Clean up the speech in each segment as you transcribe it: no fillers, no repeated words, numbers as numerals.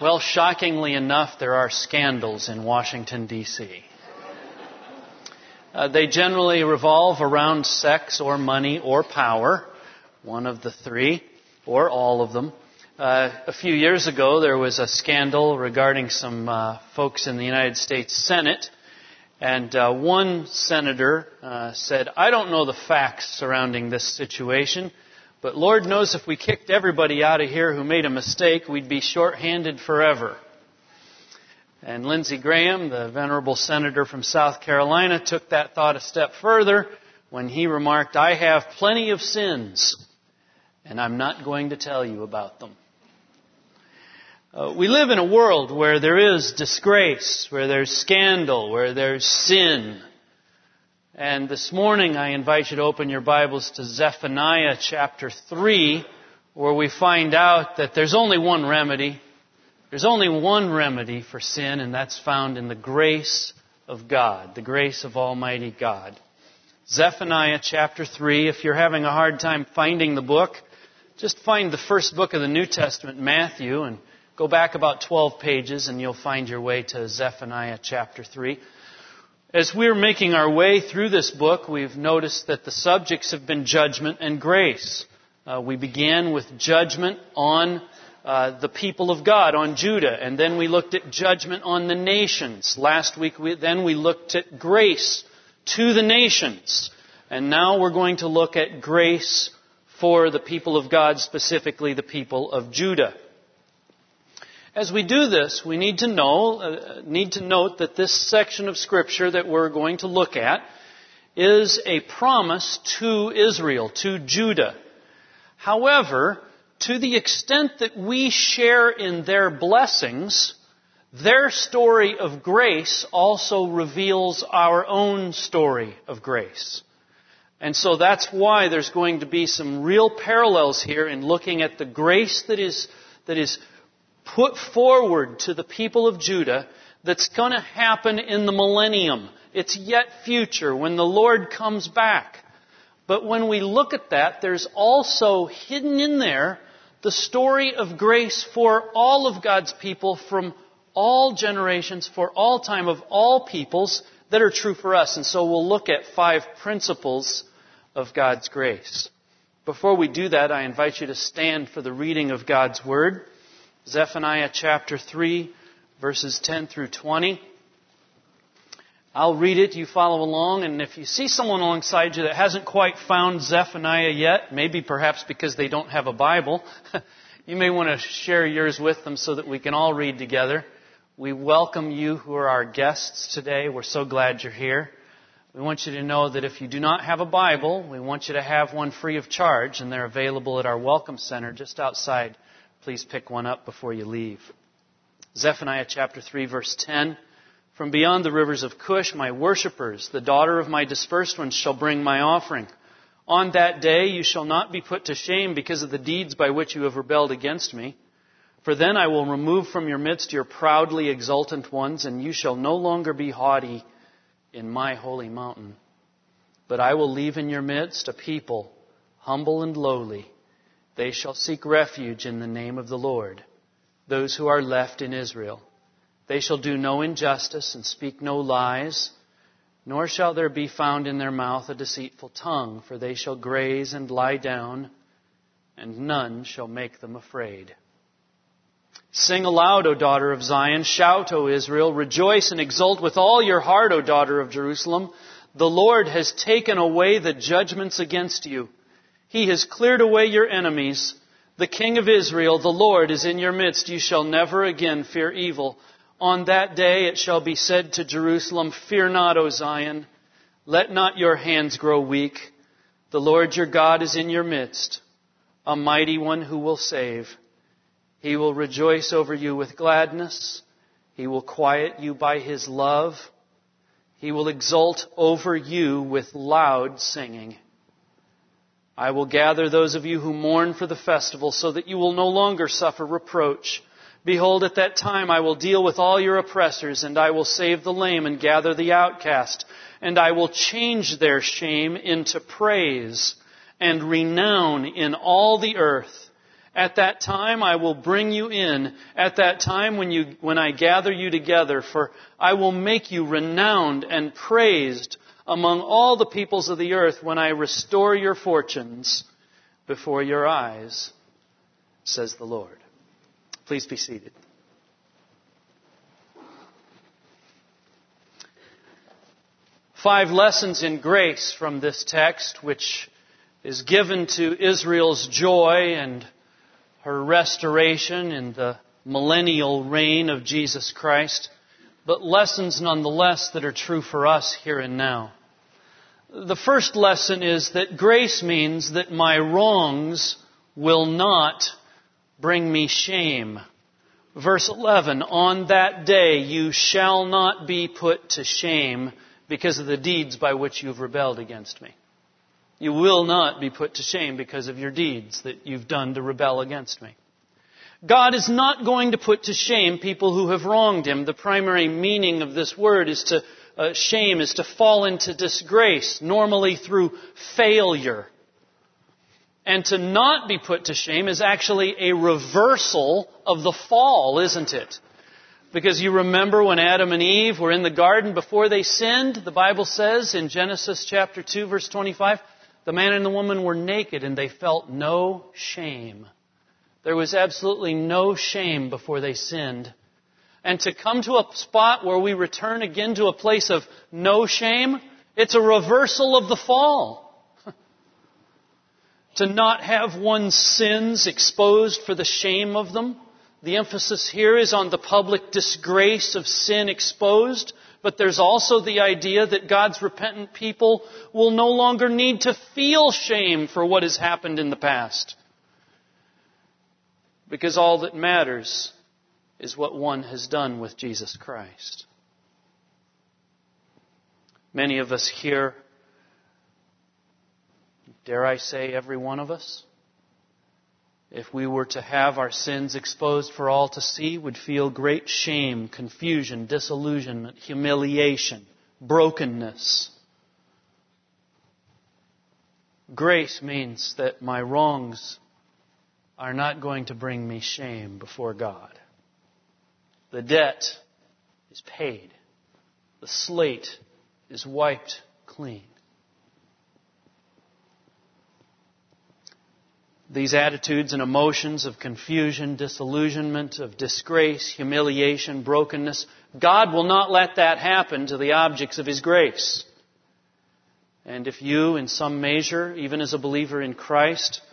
Well, shockingly enough, there are scandals in Washington, D.C. They generally revolve around sex or money or power, one of the three, or all of them. A few years ago, there was a scandal regarding some folks in the United States Senate, and one senator said, "I don't know the facts surrounding this situation, but Lord knows if we kicked everybody out of here who made a mistake, we'd be short-handed forever." And Lindsey Graham, the venerable senator from South Carolina, took that thought a step further when he remarked, "I have plenty of sins, and I'm not going to tell you about them." We live in a world where there is disgrace, where there's scandal, where there's sin. And this morning I invite you to open your Bibles to Zephaniah chapter 3, where we find out that there's only one remedy. There's only one remedy for sin, and that's found in the grace of God, the grace of Almighty God. Zephaniah chapter 3, if you're having a hard time finding the book, just find the first book of the New Testament, Matthew, and go back about 12 pages and you'll find your way to Zephaniah chapter 3. As we're making our way through this book, we've noticed that the subjects have been judgment and grace. We began with judgment on the people of God, on Judah, and then we looked at judgment on the nations. Last week, we looked at grace to the nations. And now we're going to look at grace for the people of God, specifically the people of Judah. As we do this, we need to note that this section of Scripture that we're going to look at is a promise to Israel, to Judah. However, to the extent that we share in their blessings, their story of grace also reveals our own story of grace. And so that's why there's going to be some real parallels here in looking at the grace that is put forward to the people of Judah that's going to happen in the millennium. It's yet future when the Lord comes back. But when we look at that, there's also hidden in there the story of grace for all of God's people from all generations, for all time, of all peoples that are true for us. And so we'll look at 5 principles of God's grace. Before we do that, I invite you to stand for the reading of God's Word. Zephaniah chapter 3, verses 10 through 20. I'll read it, you follow along, and if you see someone alongside you that hasn't quite found Zephaniah yet, maybe perhaps because they don't have a Bible, you may want to share yours with them so that we can all read together. We welcome you who are our guests today. We're so glad you're here. We want you to know that if you do not have a Bible, we want you to have one free of charge, and they're available at our Welcome Center just outside. Please pick one up before you leave. Zephaniah chapter 3, verse 10. From beyond the rivers of Cush, my worshippers, the daughter of my dispersed ones, shall bring my offering. On that day you shall not be put to shame because of the deeds by which you have rebelled against me. For then I will remove from your midst your proudly exultant ones, and you shall no longer be haughty in my holy mountain. But I will leave in your midst a people humble and lowly. They shall seek refuge in the name of the Lord, those who are left in Israel. They shall do no injustice and speak no lies, nor shall there be found in their mouth a deceitful tongue, for they shall graze and lie down, and none shall make them afraid. Sing aloud, O daughter of Zion. Shout, O Israel. Rejoice and exult with all your heart, O daughter of Jerusalem. The Lord has taken away the judgments against you. He has cleared away your enemies. The King of Israel, the Lord, is in your midst. You shall never again fear evil. On that day it shall be said to Jerusalem, Fear not, O Zion. Let not your hands grow weak. The Lord your God is in your midst, a mighty one who will save. He will rejoice over you with gladness. He will quiet you by His love. He will exult over you with loud singing. I will gather those of you who mourn for the festival so that you will no longer suffer reproach. Behold, at that time I will deal with all your oppressors, and I will save the lame and gather the outcast, and I will change their shame into praise and renown in all the earth. At that time I will bring you in. At that time when I gather you together, for I will make you renowned and praised among all the peoples of the earth when I restore your fortunes before your eyes, says the Lord. Please be seated. Five lessons in grace from this text, which is given to Israel's joy and her restoration in the millennial reign of Jesus Christ, but lessons nonetheless that are true for us here and now. The first lesson is that grace means that my wrongs will not bring me shame. Verse 11, on that day you shall not be put to shame because of the deeds by which you've rebelled against me. You will not be put to shame because of your deeds that you've done to rebel against me. God is not going to put to shame people who have wronged Him. The primary meaning of this word is to shame is to fall into disgrace, normally through failure. And to not be put to shame is actually a reversal of the fall, isn't it? Because you remember when Adam and Eve were in the garden before they sinned, the Bible says in Genesis chapter 2, verse 25, the man and the woman were naked and they felt no shame. There was absolutely no shame before they sinned. And to come to a spot where we return again to a place of no shame, it's a reversal of the fall. To not have one's sins exposed for the shame of them. The emphasis here is on the public disgrace of sin exposed, but there's also the idea that God's repentant people will no longer need to feel shame for what has happened in the past. Because all that matters is what one has done with Jesus Christ. Many of us here, dare I say every one of us, if we were to have our sins exposed for all to see, would feel great shame, confusion, disillusionment, humiliation, brokenness. Grace means that my wrongs are not going to bring me shame before God. The debt is paid. The slate is wiped clean. These attitudes and emotions of confusion, disillusionment, of disgrace, humiliation, brokenness, God will not let that happen to the objects of His grace. And if you, in some measure, even as a believer in Christ,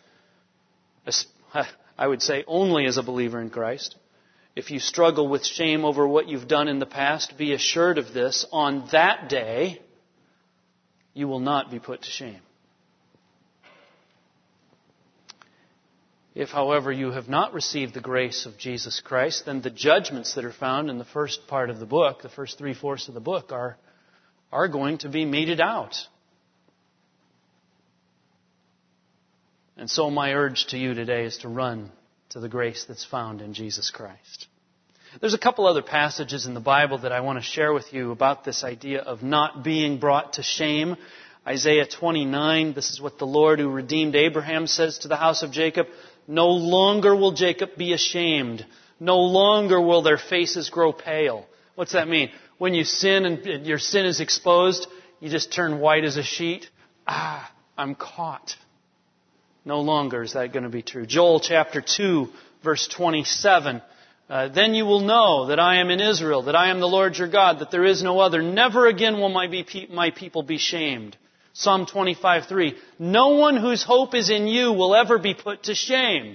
I would say only as a believer in Christ, if you struggle with shame over what you've done in the past, be assured of this, on that day, you will not be put to shame. If, however, you have not received the grace of Jesus Christ, then the judgments that are found in the first part of the book, the first 3/4 of the book, are going to be meted out. And so my urge to you today is to run to the grace that's found in Jesus Christ. There's a couple other passages in the Bible that I want to share with you about this idea of not being brought to shame. Isaiah 29, this is what the Lord who redeemed Abraham says to the house of Jacob. No longer will Jacob be ashamed. No longer will their faces grow pale. What's that mean? When you sin and your sin is exposed, you just turn white as a sheet. I'm caught. No longer is that going to be true. Joel chapter 2, verse 27. Then you will know that I am in Israel, that I am the Lord your God, that there is no other. Never again will my people be shamed. Psalm 25:3. No one whose hope is in you will ever be put to shame.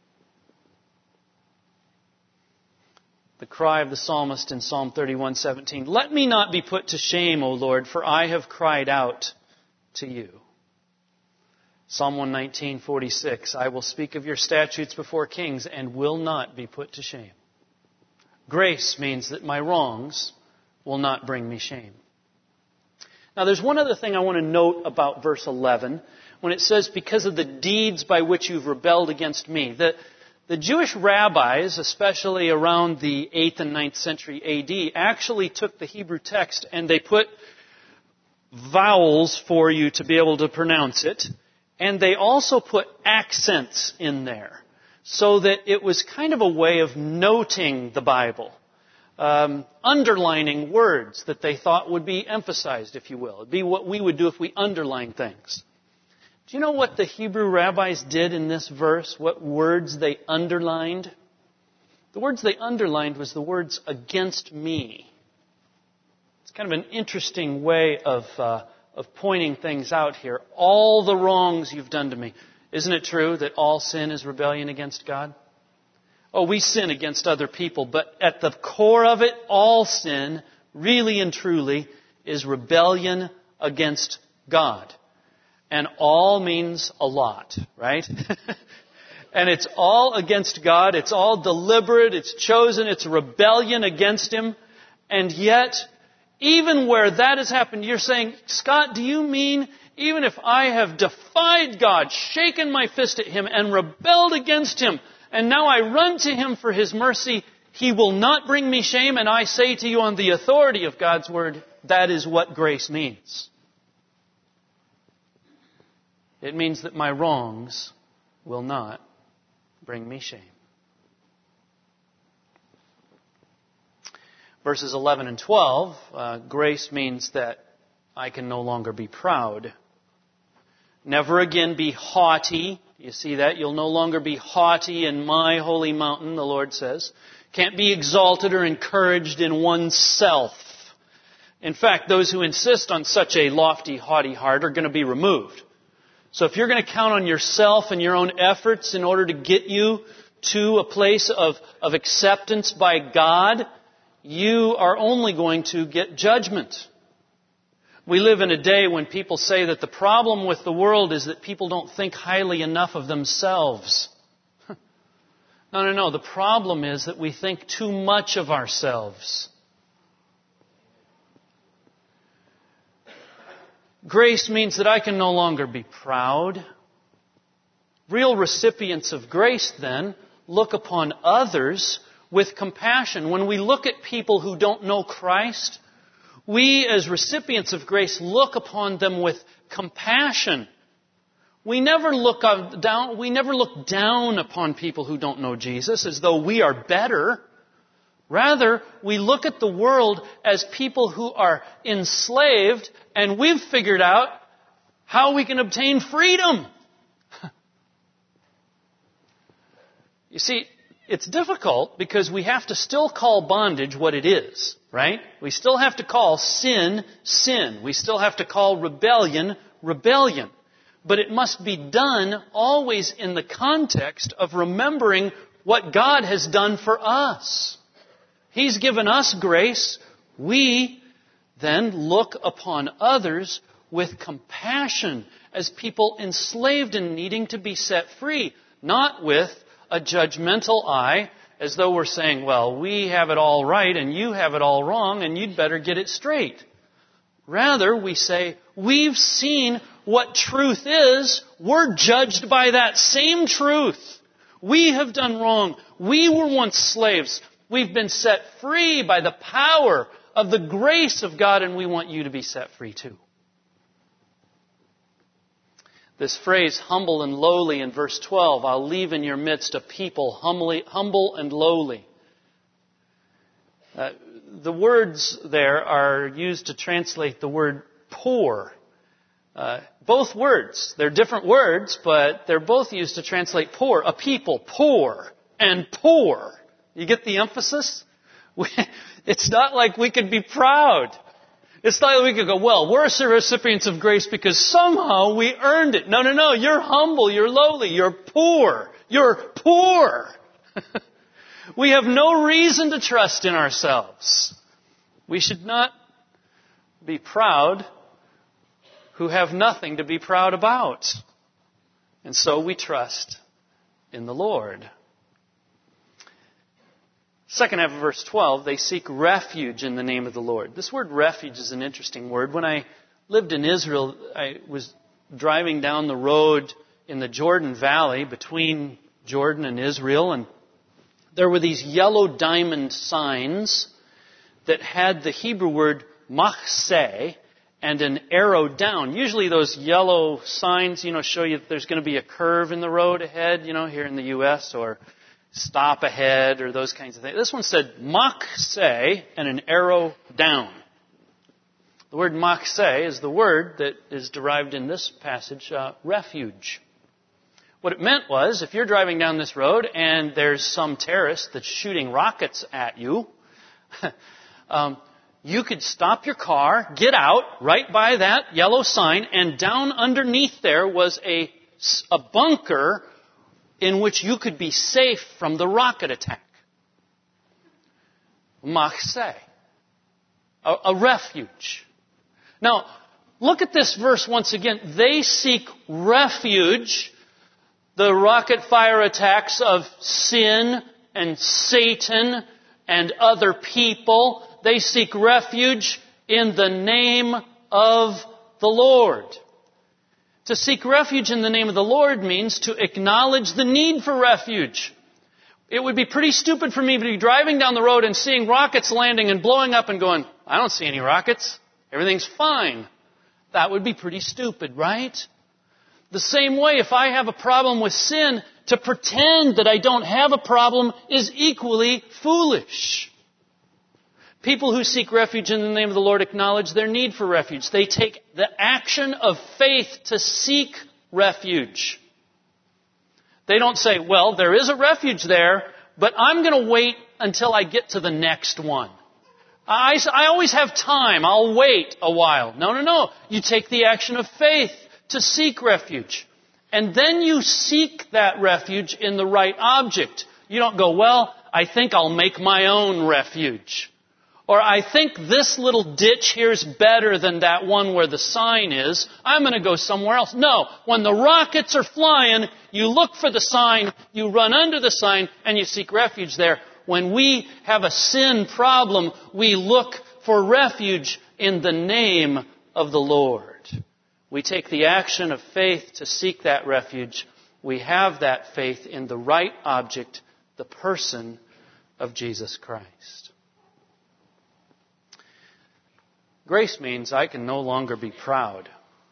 The cry of the psalmist in Psalm 31:17. Let me not be put to shame, O Lord, for I have cried out to you. Psalm 119:46. I will speak of your statutes before kings and will not be put to shame. Grace means that my wrongs will not bring me shame. Now there's one other thing I want to note about verse 11 when it says, because of the deeds by which you've rebelled against me. The Jewish rabbis, especially around the 8th and 9th century A.D., actually took the Hebrew text and they put vowels for you to be able to pronounce it. And they also put accents in there. so that it was kind of a way of noting the Bible, underlining words that they thought would be emphasized, if you will. It'd be what we would do if we underline things. Do you know what the Hebrew rabbis did in this verse? What words they underlined? The words they underlined was the words "against me." It's kind of an interesting way of pointing things out here. All the wrongs you've done to me. Isn't it true that all sin is rebellion against God? Oh, we sin against other people, but at the core of it, all sin, really and truly, is rebellion against God. And all means a lot, right? And it's all against God. It's all deliberate. It's chosen. It's rebellion against Him. And yet, even where that has happened, you're saying, Scott, do you mean even if I have defied God, shaken my fist at Him, and rebelled against Him, and now I run to Him for His mercy, He will not bring me shame? And I say to you on the authority of God's Word, that is what grace means. It means that my wrongs will not bring me shame. Verses 11 and 12, grace means that I can no longer be proud. Never again be haughty. You see that? You'll no longer be haughty in my holy mountain, the Lord says. Can't be exalted or encouraged in oneself. In fact, those who insist on such a lofty, haughty heart are going to be removed. So if you're going to count on yourself and your own efforts in order to get you to a place of acceptance by God, you are only going to get judgment. We live in a day when people say that the problem with the world is that people don't think highly enough of themselves. No. The problem is that we think too much of ourselves. Grace means that I can no longer be proud. Real recipients of grace, then, look upon others with compassion. When we look at people who don't know Christ, we as recipients of grace look upon them with compassion. We never look down upon people who don't know Jesus as though we are better. Rather, we look at the world as people who are enslaved, and we've figured out how we can obtain freedom. You see, it's difficult because we have to still call bondage what it is, right? We still have to call sin, sin. We still have to call rebellion, rebellion. But it must be done always in the context of remembering what God has done for us. He's given us grace. We then look upon others with compassion as people enslaved and needing to be set free, not with a judgmental eye, as though we're saying, well, we have it all right and you have it all wrong and you'd better get it straight. Rather, we say, we've seen what truth is. We're judged by that same truth. We have done wrong. We were once slaves. We've been set free by the power of the grace of God, and we want you to be set free too. This phrase, humble and lowly, in verse 12, I'll leave in your midst a people humble and lowly. The words there are used to translate the word poor. Both words, they're different words, but they're both used to translate poor. A people, poor, and poor. You get the emphasis? It's not like we could be proud. It's not like we could go, well, we're recipients of grace because somehow we earned it. No. You're humble. You're lowly. You're poor. You're poor. We have no reason to trust in ourselves. We should not be proud who have nothing to be proud about. And so we trust in the Lord. Second half of verse 12, they seek refuge in the name of the Lord. This word refuge is an interesting word. When I lived in Israel, I was driving down the road in the Jordan Valley between Jordan and Israel, and there were these yellow diamond signs that had the Hebrew word machseh, and an arrow down. Usually those yellow signs, show you that there's going to be a curve in the road ahead, here in the U.S., or stop ahead, or those kinds of things. This one said makse and an arrow down. The word makse is the word that is derived in this passage, refuge. What it meant was, if you're driving down this road and there's some terrorist that's shooting rockets at you, you could stop your car, get out right by that yellow sign, and down underneath there was a bunker in which you could be safe from the rocket attack. Makse. A refuge. Now, look at this verse once again. They seek refuge. The rocket fire attacks of sin and Satan and other people, they seek refuge in the name of the Lord. To seek refuge in the name of the Lord means to acknowledge the need for refuge. It would be pretty stupid for me to be driving down the road and seeing rockets landing and blowing up and going, I don't see any rockets. Everything's fine. That would be pretty stupid, right? The same way, if I have a problem with sin, to pretend that I don't have a problem is equally foolish. People who seek refuge in the name of the Lord acknowledge their need for refuge. They take the action of faith to seek refuge. They don't say, well, there is a refuge there, but I'm going to wait until I get to the next one. I always have time. I'll wait a while. No. You take the action of faith to seek refuge. And then you seek that refuge in the right object. You don't go, well, I think I'll make my own refuge. Or I think this little ditch here is better than that one where the sign is. I'm going to go somewhere else. No. When the rockets are flying, you look for the sign, you run under the sign, and you seek refuge there. When we have a sin problem, we look for refuge in the name of the Lord. We take the action of faith to seek that refuge. We have that faith in the right object, the person of Jesus Christ. Grace means I can no longer be proud.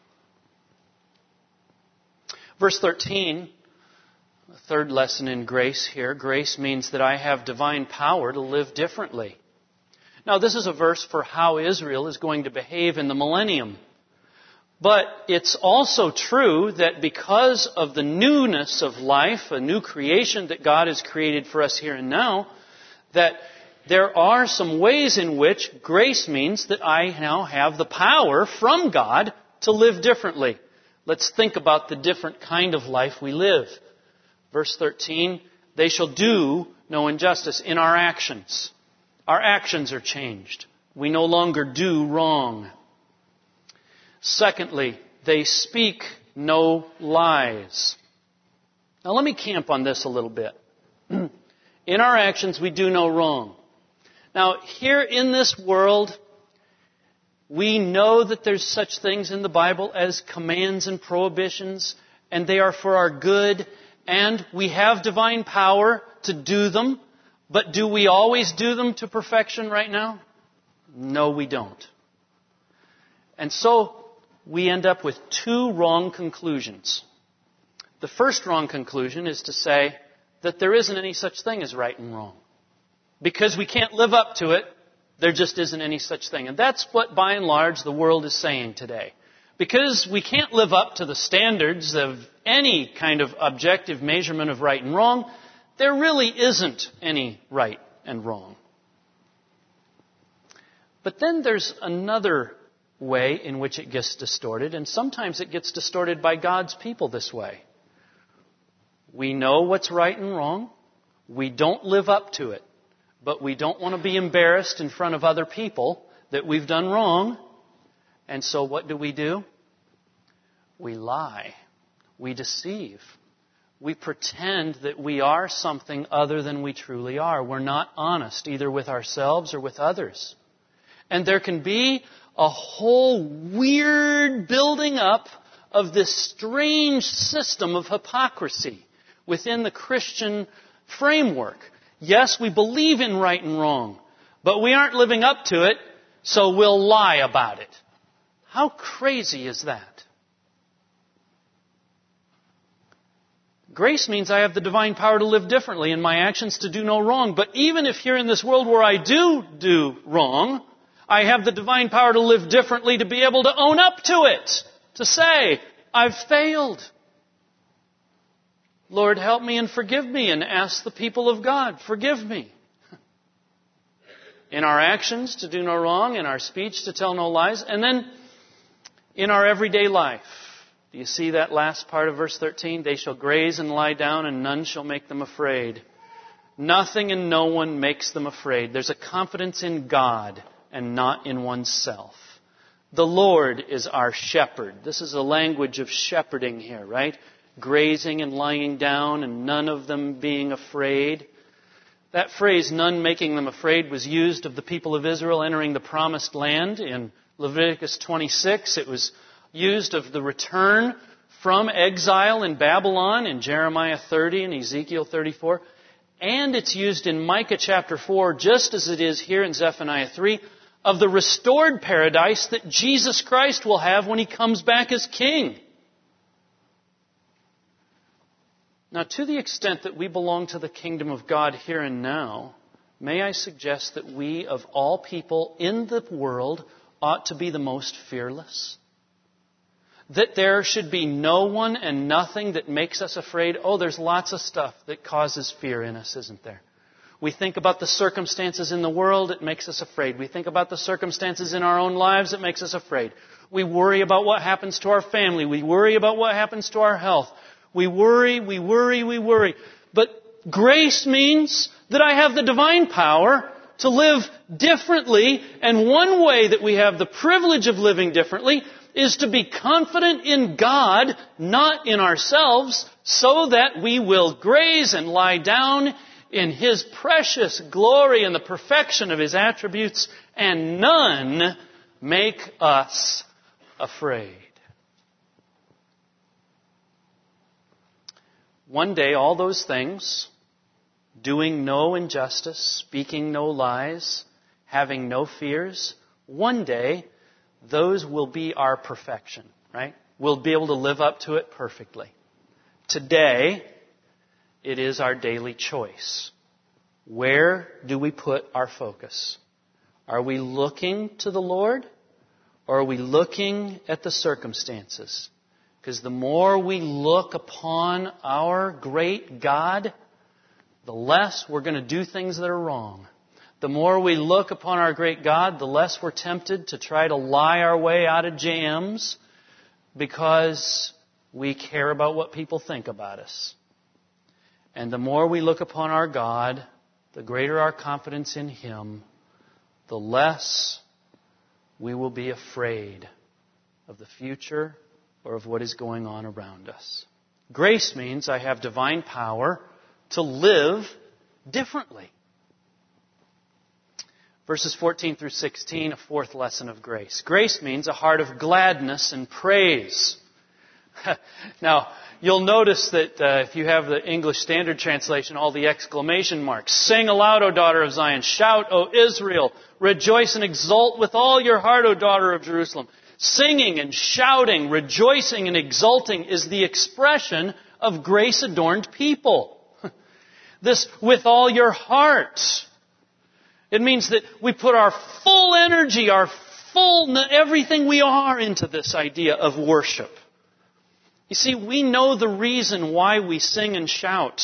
Verse 13, the third lesson in grace here. Grace means that I have divine power to live differently. Now, this is a verse for how Israel is going to behave in the millennium. But it's also true that because of the newness of life, a new creation that God has created for us here and now, that there are some ways in which grace means that I now have the power from God to live differently. Let's think about the different kind of life we live. Verse 13, they shall do no injustice in our actions. Our actions are changed. We no longer do wrong. Secondly, they speak no lies. Now let me camp on this a little bit. In our actions, we do no wrong. Now, here in this world, we know that there's such things in the Bible as commands and prohibitions, and they are for our good, and we have divine power to do them. But do we always do them to perfection right now? No, we don't. And so, we end up with two wrong conclusions. The first wrong conclusion is to say that there isn't any such thing as right and wrong. Because we can't live up to it, there just isn't any such thing. And that's what, by and large, the world is saying today. Because we can't live up to the standards of any kind of objective measurement of right and wrong, there really isn't any right and wrong. But then there's another way in which it gets distorted, and sometimes it gets distorted by God's people this way. We know what's right and wrong. We don't live up to it. But we don't want to be embarrassed in front of other people that we've done wrong. And so what do? We lie. We deceive. We pretend that we are something other than we truly are. We're not honest, either with ourselves or with others. And there can be a whole weird building up of this strange system of hypocrisy within the Christian framework. Yes, we believe in right and wrong, but we aren't living up to it, so we'll lie about it. How crazy is that? Grace means I have the divine power to live differently in my actions, to do no wrong. But even if here in this world where I do wrong, I have the divine power to live differently, to be able to own up to it, to say, I've failed. Lord, help me and forgive me, and ask the people of God, forgive me. In our actions, to do no wrong. In our speech, to tell no lies. And then in our everyday life. Do you see that last part of verse 13? They shall graze and lie down, and none shall make them afraid. Nothing and no one makes them afraid. There's a confidence in God and not in oneself. The Lord is our shepherd. This is a language of shepherding here, right? Grazing and lying down, and none of them being afraid. That phrase, none making them afraid, was used of the people of Israel entering the promised land in Leviticus 26. It was used of the return from exile in Babylon in Jeremiah 30 and Ezekiel 34. And it's used in Micah chapter 4, just as it is here in Zephaniah 3, of the restored paradise that Jesus Christ will have when He comes back as King. Now, to the extent that we belong to the kingdom of God here and now, may I suggest that we, of all people in the world, ought to be the most fearless? That there should be no one and nothing that makes us afraid. Oh, there's lots of stuff that causes fear in us, isn't there? We think about the circumstances in the world, it makes us afraid. We think about the circumstances in our own lives, it makes us afraid. We worry about what happens to our family. We worry about what happens to our health. We worry. But grace means that I have the divine power to live differently. And one way that we have the privilege of living differently is to be confident in God, not in ourselves, so that we will graze and lie down in His precious glory and the perfection of His attributes, and none make us afraid. One day, all those things, doing no injustice, speaking no lies, having no fears, one day, those will be our perfection, right? We'll be able to live up to it perfectly. Today, it is our daily choice. Where do we put our focus? Are we looking to the Lord, or are we looking at the circumstances? Because the more we look upon our great God, the less we're going to do things that are wrong. The more we look upon our great God, the less we're tempted to try to lie our way out of jams because we care about what people think about us. And the more we look upon our God, the greater our confidence in Him, the less we will be afraid of the future or of what is going on around us. Grace means I have divine power to live differently. Verses 14 through 16, a fourth lesson of grace. Grace means a heart of gladness and praise. Now, you'll notice that if you have the English Standard Translation, all the exclamation marks. Sing aloud, O daughter of Zion. Shout, O Israel. Rejoice and exult with all your heart, O daughter of Jerusalem. Singing and shouting, rejoicing and exulting is the expression of grace-adorned people. This with all your heart. It means that we put our full energy, everything we are into this idea of worship. You see, we know the reason why we sing and shout.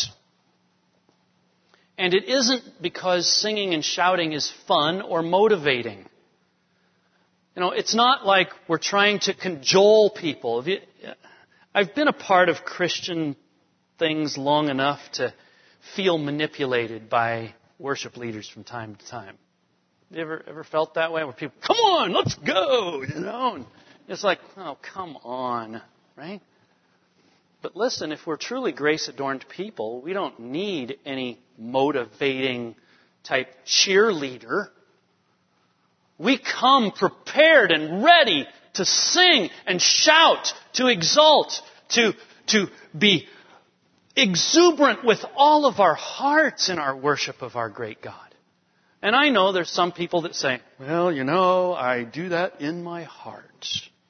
And it isn't because singing and shouting is fun or motivating. You know, it's not like we're trying to cajole people. I've been a part of Christian things long enough to feel manipulated by worship leaders from time to time. You ever felt that way? Where people, come on, let's go, you know? And it's like, oh, come on, right? But listen, if we're truly grace-adorned people, we don't need any motivating type cheerleader. We come prepared and ready to sing and shout, to exult, to be exuberant with all of our hearts in our worship of our great God. And I know there's some people that say, well, you know, I do that in my heart.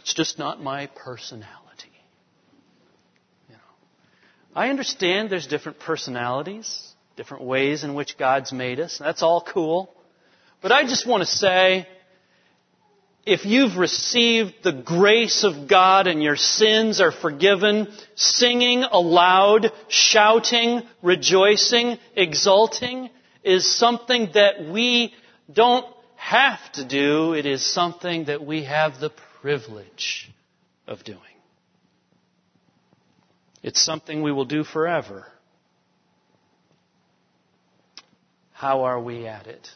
It's just not my personality. I understand there's different personalities, different ways in which God's made us. That's all cool. But I just want to say, if you've received the grace of God and your sins are forgiven, singing aloud, shouting, rejoicing, exulting is something that we don't have to do. It is something that we have the privilege of doing. It's something we will do forever. How are we at it?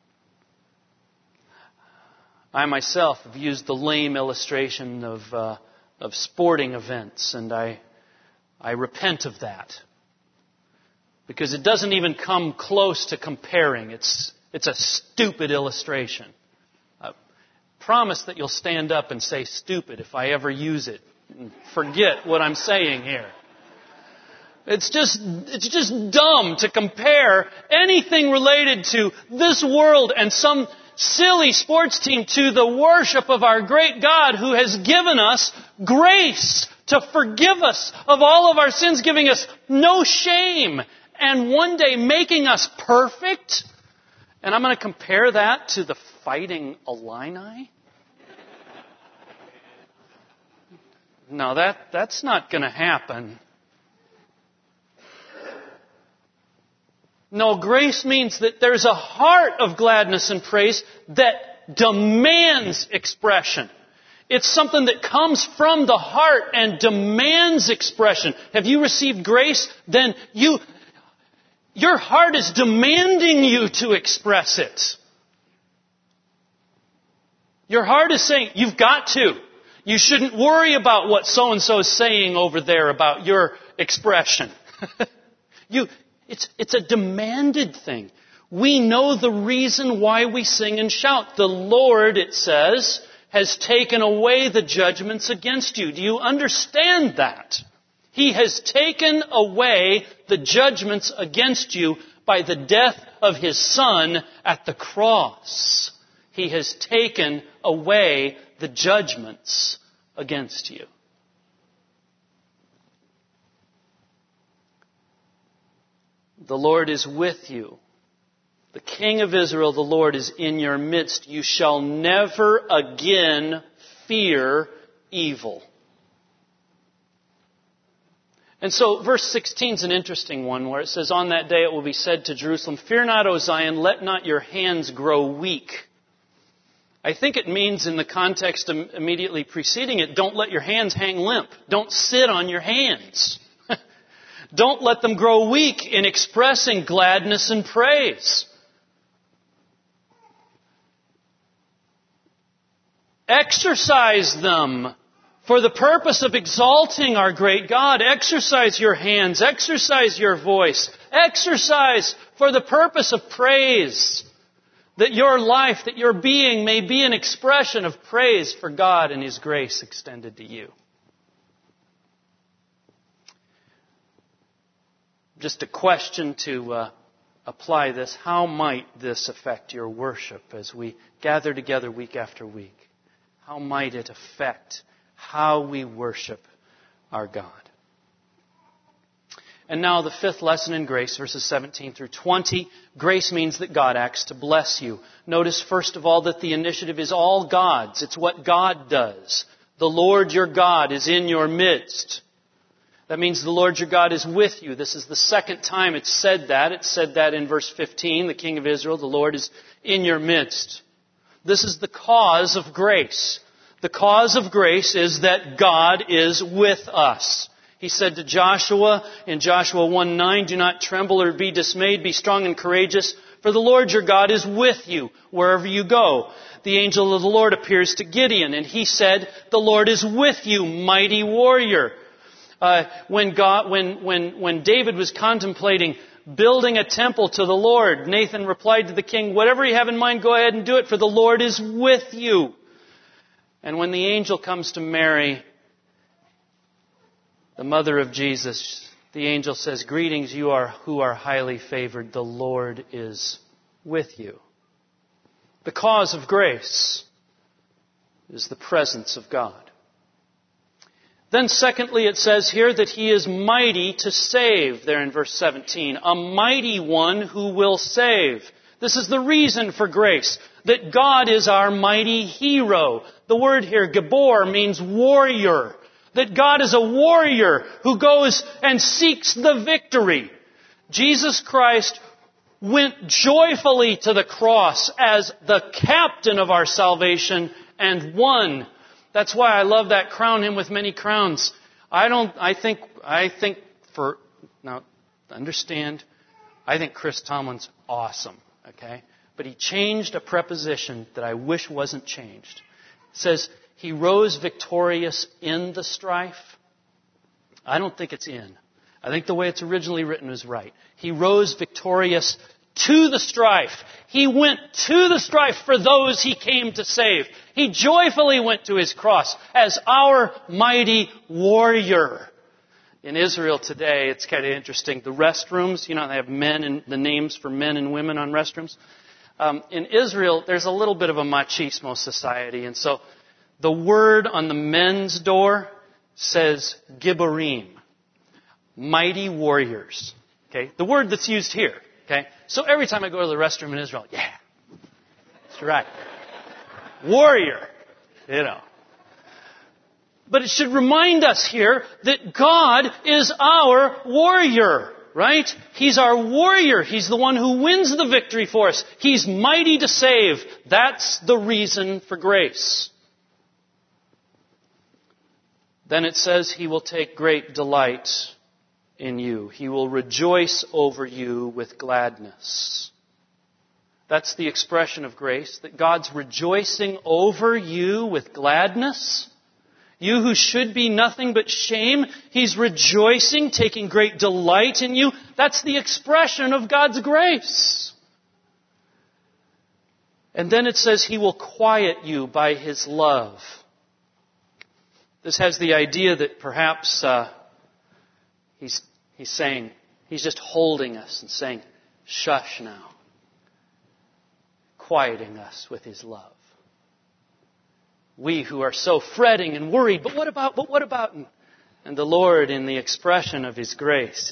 I myself have used the lame illustration of sporting events, and I repent of that. Because it doesn't even come close to comparing. It's a stupid illustration. I promise that you'll stand up and say stupid if I ever use it. And forget what I'm saying here. It's just dumb to compare anything related to this world and some silly sports team to the worship of our great God who has given us grace to forgive us of all of our sins, giving us no shame, and one day making us perfect. And I'm going to compare that to the Fighting Illini? No, that's not going to happen. No, grace means that there's a heart of gladness and praise that demands expression. It's something that comes from the heart and demands expression. Have you received grace? Then your heart is demanding you to express it. Your heart is saying, you've got to. You shouldn't worry about what so-and-so is saying over there about your expression. It's a demanded thing. We know the reason why we sing and shout. The Lord, it says, has taken away the judgments against you. Do you understand that? He has taken away the judgments against you by the death of His Son at the cross. He has taken away the judgments against you. The Lord is with you. The King of Israel, the Lord, is in your midst. You shall never again fear evil. And so verse 16 is an interesting one where it says, on that day it will be said to Jerusalem, fear not, O Zion, let not your hands grow weak. I think it means in the context immediately preceding it, don't let your hands hang limp. Don't sit on your hands. Don't let them grow weak in expressing gladness and praise. Exercise them for the purpose of exalting our great God. Exercise your hands. Exercise your voice. Exercise for the purpose of praise. That your life, that your being may be an expression of praise for God and His grace extended to you. Just a question to apply this. How might this affect your worship as we gather together week after week? How might it affect how we worship our God? And now the fifth lesson in grace, verses 17 through 20. Grace means that God acts to bless you. Notice, first of all, that the initiative is all God's. It's what God does. The Lord your God is in your midst. That means the Lord your God is with you. This is the second time it's said that. It said that in verse 15, the King of Israel, the Lord is in your midst. This is the cause of grace. The cause of grace is that God is with us. He said to Joshua in Joshua 1:9, do not tremble or be dismayed, be strong and courageous, for the Lord your God is with you wherever you go. The angel of the Lord appears to Gideon, and he said, the Lord is with you, mighty warrior. When David was contemplating building a temple to the Lord, Nathan replied to the king, whatever you have in mind, go ahead and do it, for the Lord is with you. And when the angel comes to Mary, the mother of Jesus, the angel says, greetings, you who are highly favored. The Lord is with you. The cause of grace is the presence of God. Then secondly, it says here that He is mighty to save, there in verse 17. A mighty one who will save. This is the reason for grace, that God is our mighty hero. The word here, Gabor, means warrior. That God is a warrior who goes and seeks the victory. Jesus Christ went joyfully to the cross as the captain of our salvation and won. That's why I love that crown him with many crowns. I think Chris Tomlin's awesome, okay? But he changed a preposition that I wish wasn't changed. It says, He rose victorious in the strife. I don't think it's in. I think the way it's originally written is right. He rose victorious to the strife. He went to the strife for those He came to save. He joyfully went to His cross as our mighty warrior. In Israel today, it's kind of interesting. The restrooms, they have men and the names for men and women on restrooms. In Israel, there's a little bit of a machismo society. And so the word on the men's door says Gibborim. Mighty warriors. Okay? The word that's used here. Okay? So every time I go to the restroom in Israel, yeah. That's right. Warrior. But it should remind us here that God is our warrior. Right? He's our warrior. He's the one who wins the victory for us. He's mighty to save. That's the reason for grace. Then it says He will take great delight in you. He will rejoice over you with gladness. That's the expression of grace, that God's rejoicing over you with gladness. You who should be nothing but shame, He's rejoicing, taking great delight in you. That's the expression of God's grace. And then it says He will quiet you by His love. This has the idea that perhaps He's saying, He's just holding us and saying, shush now. Quieting us with His love. We who are so fretting and worried, but what about? And the Lord, in the expression of His grace,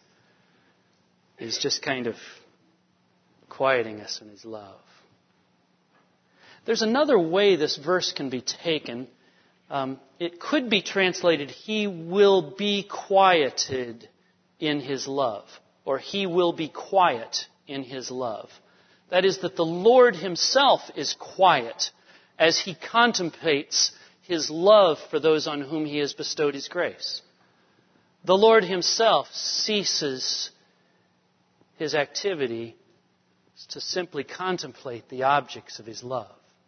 is just kind of quieting us in His love. There's another way this verse can be taken. It could be translated, He will be quieted in His love. Or He will be quiet in His love. That is, that the Lord Himself is quiet as He contemplates His love for those on whom He has bestowed His grace. The Lord Himself ceases His activity to simply contemplate the objects of His love.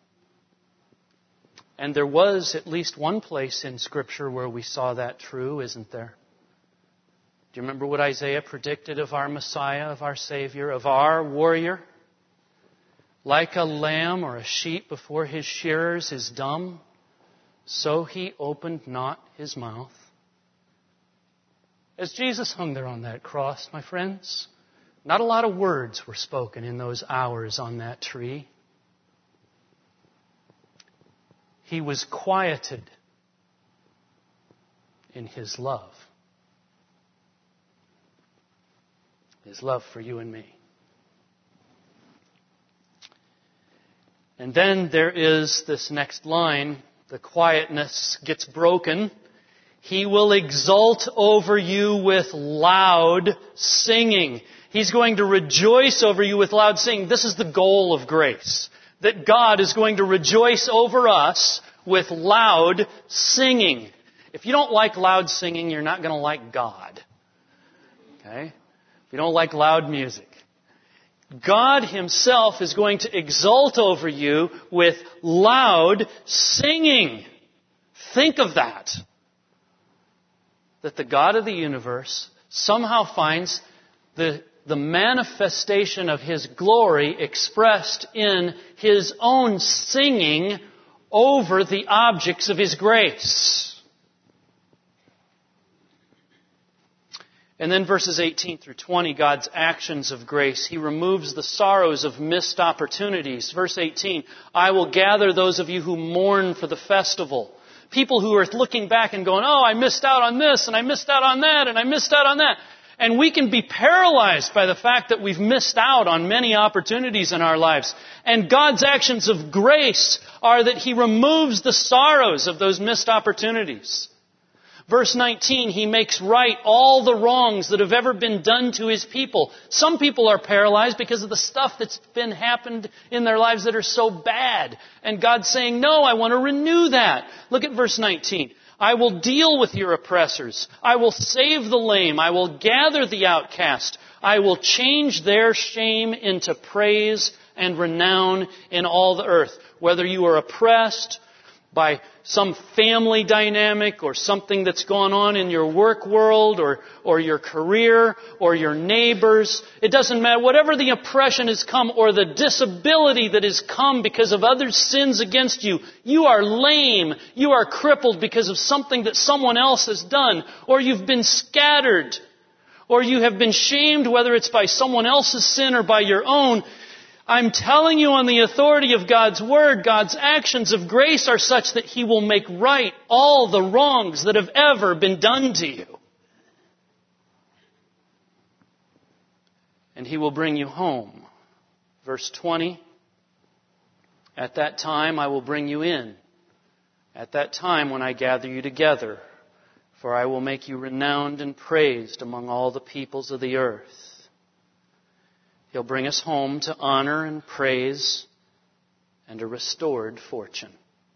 And there was at least one place in Scripture where we saw that true, isn't there? Do you remember what Isaiah predicted of our Messiah, of our Savior, of our warrior? Like a lamb or a sheep before his shearers is dumb, so He opened not His mouth. As Jesus hung there on that cross, my friends, not a lot of words were spoken in those hours on that tree. He was quieted in His love. His love for you and me. And then there is this next line. The quietness gets broken. He will exult over you with loud singing. He's going to rejoice over you with loud singing. This is the goal of grace. That God is going to rejoice over us with loud singing. If you don't like loud singing, you're not going to like God. Okay? If you don't like loud music. God Himself is going to exult over you with loud singing. Think of that. That the God of the universe somehow finds the manifestation of His glory expressed in His own singing over the objects of His grace. And then verses 18 through 20, God's actions of grace. He removes the sorrows of missed opportunities. Verse 18, I will gather those of you who mourn for the festival. People who are looking back and going, oh, I missed out on this, and I missed out on that, and I missed out on that. And we can be paralyzed by the fact that we've missed out on many opportunities in our lives. And God's actions of grace are that He removes the sorrows of those missed opportunities. Verse 19, He makes right all the wrongs that have ever been done to His people. Some people are paralyzed because of the stuff that's been happened in their lives that are so bad. And God's saying, no, I want to renew that. Look at verse 19. I will deal with your oppressors. I will save the lame. I will gather the outcast. I will change their shame into praise and renown in all the earth. Whether you are oppressed by some family dynamic or something that's gone on in your work world or your career or your neighbors. It doesn't matter. Whatever the oppression has come or the disability that has come because of others' sins against you, you are lame, you are crippled because of something that someone else has done, or you've been scattered, or you have been shamed, whether it's by someone else's sin or by your own. I'm telling you on the authority of God's Word, God's actions of grace are such that He will make right all the wrongs that have ever been done to you. And He will bring you home. Verse 20, at that time I will bring you in. At that time when I gather you together, for I will make you renowned and praised among all the peoples of the earth. He'll bring us home to honor and praise and a restored fortune.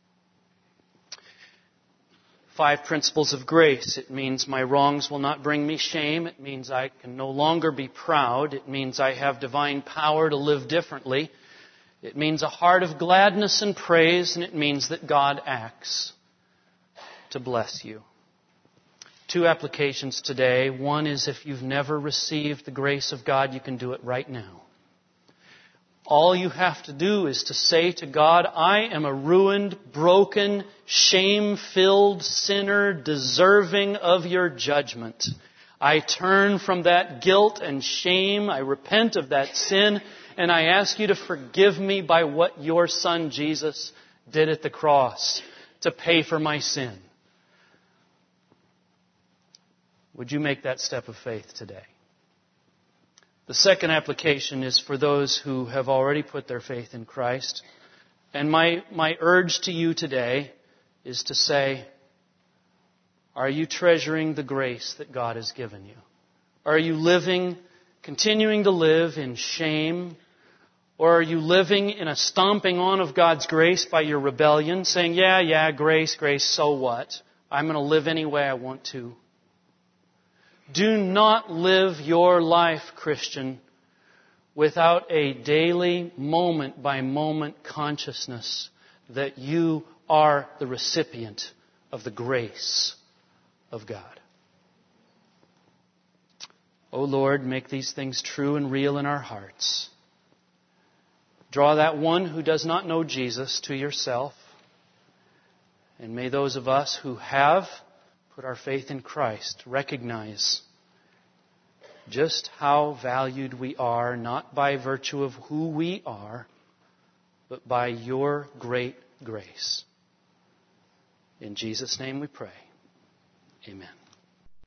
5 principles of grace. It means my wrongs will not bring me shame. It means I can no longer be proud. It means I have divine power to live differently. It means a heart of gladness and praise. And it means that God acts to bless you. 2 applications today. One is if you've never received the grace of God, you can do it right now. All you have to do is to say to God, I am a ruined, broken, shame-filled sinner deserving of your judgment. I turn from that guilt and shame. I repent of that sin. And I ask you to forgive me by what your Son Jesus did at the cross to pay for my sin. Would you make that step of faith today? The second application is for those who have already put their faith in Christ. And my urge to you today is to say, are you treasuring the grace that God has given you? Are you continuing to live in shame? Or are you living in a stomping on of God's grace by your rebellion, saying, yeah, grace, so what? I'm going to live any way I want to. Do not live your life, Christian, without a daily, moment-by-moment consciousness that you are the recipient of the grace of God. O Lord, make these things true and real in our hearts. Draw that one who does not know Jesus to yourself. And may those of us who have put our faith in Christ recognize just how valued we are, not by virtue of who we are, but by your great grace. In Jesus' name we pray. Amen.